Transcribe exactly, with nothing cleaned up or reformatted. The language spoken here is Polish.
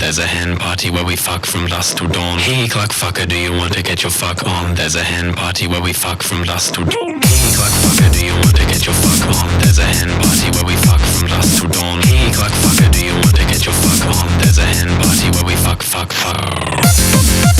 There's a hen party where we fuck from dusk to dawn. Hey clock fucker, do you want to get your fuck on? There's a hen party where we fuck from dusk to dawn. Hey clock fucker, do you want to get your fuck on? There's a hen party where we fuck from dusk to dawn. Hey clock fucker, do you want to get your fuck on? There's a hen party where we fuck fuck fuck.